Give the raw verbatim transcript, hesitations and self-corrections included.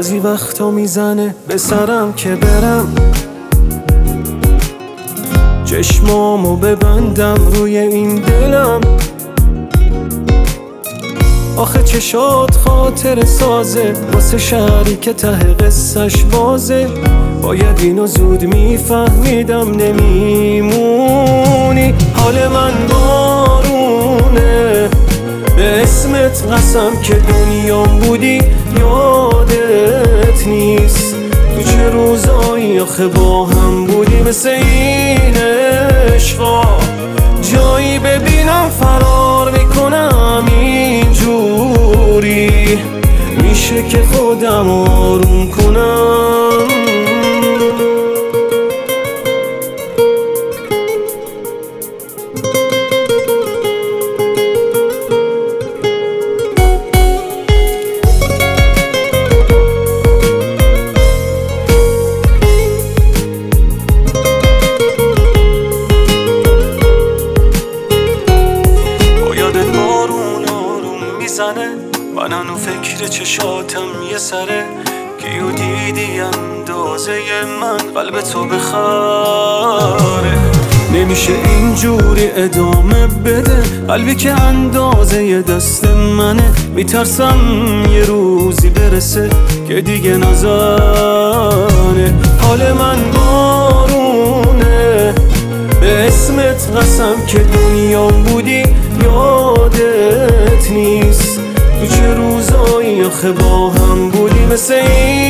بعضی وقتا میزنه به سرم که برم، چشمامو ببندم روی این دلم. آخه چشات خاطر سازه واسه شهری که ته قصه‌ش بازه. باید اینو زود میفهمیدم نمیمونی. حال من بارونه، به اسمت قسم که دنیام بودی یادت نیست. تو چه روزایی آخه با هم بودی مثل این عشقا. جایی ببینم فرار میکنم اینجوری، میشه که خودم آروم کنم. من هنو فکر چشاتم یه سره که یو دیدی اندازه من قلب تو بخاره. نمیشه اینجوری ادامه بده، قلبی که اندازه ی دست منه. میترسم یه روزی برسه که دیگه نزنه. حال من بارونه، به اسمت قسم که دنیام بودی یادت نیست. تو چه روزایی آخه با هم بودی مثل این